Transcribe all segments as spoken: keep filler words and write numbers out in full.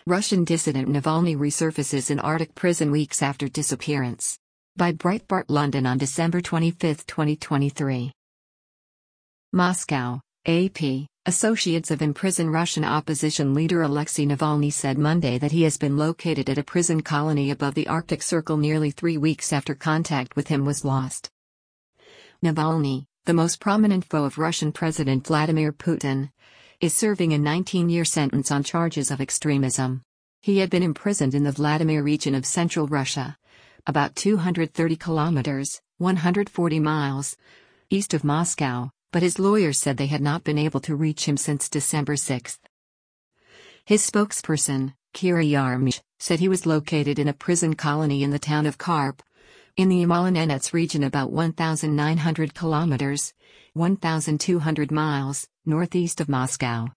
Russian dissident Navalny resurfaces in Arctic prison weeks after disappearance. By Breitbart London on December twenty-fifth, twenty twenty-three. Moscow, A P. Associates of imprisoned Russian opposition leader Alexei Navalny said Monday that he has been located at a prison colony above the Arctic Circle nearly three weeks after contact with him was lost. Navalny, the most prominent foe of Russian President Vladimir Putin, is serving a nineteen-year sentence on charges of extremism. He had been imprisoned in the Vladimir region of central Russia, about two hundred thirty kilometers, one hundred forty miles, east of Moscow, but his lawyers said they had not been able to reach him since December sixth. His spokesperson, Kira Yarmysh, said he was located in a prison colony in the town of Karp, in the Yamal-Nenets region about one thousand nine hundred kilometers, one thousand two hundred miles, northeast of Moscow.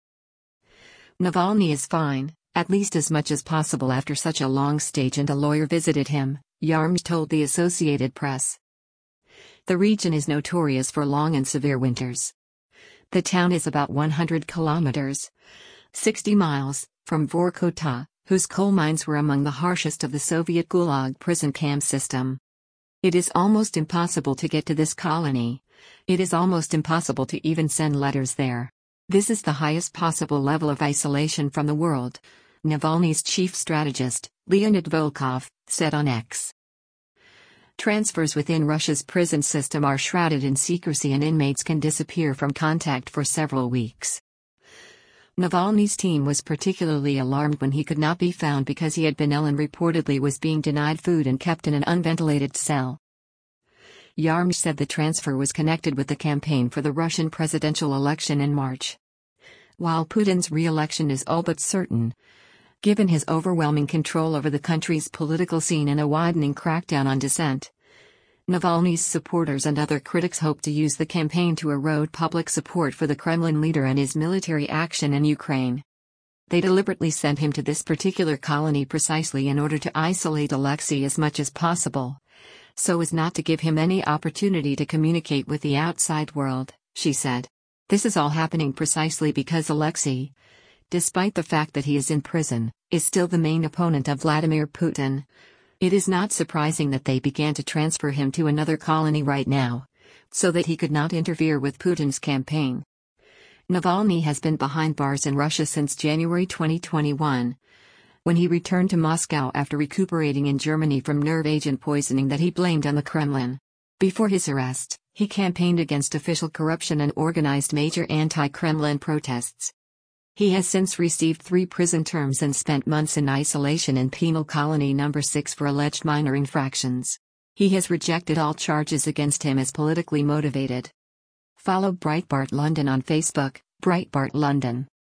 Navalny is fine, at least as much as possible after such a long stage, and a lawyer visited him, Yarmysh told the Associated Press. The region is notorious for long and severe winters. The town is about one hundred kilometers, sixty miles, from Vorkuta, whose coal mines were among the harshest of the Soviet Gulag prison camp system. It is almost impossible to get to this colony. It is almost impossible to even send letters there. This is the highest possible level of isolation from the world, Navalny's chief strategist, Leonid Volkov, said on X. Transfers within Russia's prison system are shrouded in secrecy and inmates can disappear from contact for several weeks. Navalny's team was particularly alarmed when he could not be found because he had been ill and reportedly was being denied food and kept in an unventilated cell. Yarmysh said the transfer was connected with the campaign for the Russian presidential election in March. While Putin's re-election is all but certain, given his overwhelming control over the country's political scene and a widening crackdown on dissent, Navalny's supporters and other critics hope to use the campaign to erode public support for the Kremlin leader and his military action in Ukraine. They deliberately sent him to this particular colony precisely in order to isolate Alexei as much as possible, so as not to give him any opportunity to communicate with the outside world, she said. This is all happening precisely because Alexei, despite the fact that he is in prison, is still the main opponent of Vladimir Putin. It is not surprising that they began to transfer him to another colony right now, so that he could not interfere with Putin's campaign. Navalny has been behind bars in Russia since January twenty twenty-one, when he returned to Moscow after recuperating in Germany from nerve agent poisoning that he blamed on the Kremlin. Before his arrest, he campaigned against official corruption and organized major anti-Kremlin protests. He has since received three prison terms and spent months in isolation in penal colony number six for alleged minor infractions. He has rejected all charges against him as politically motivated. Follow Breitbart London on Facebook, Breitbart London.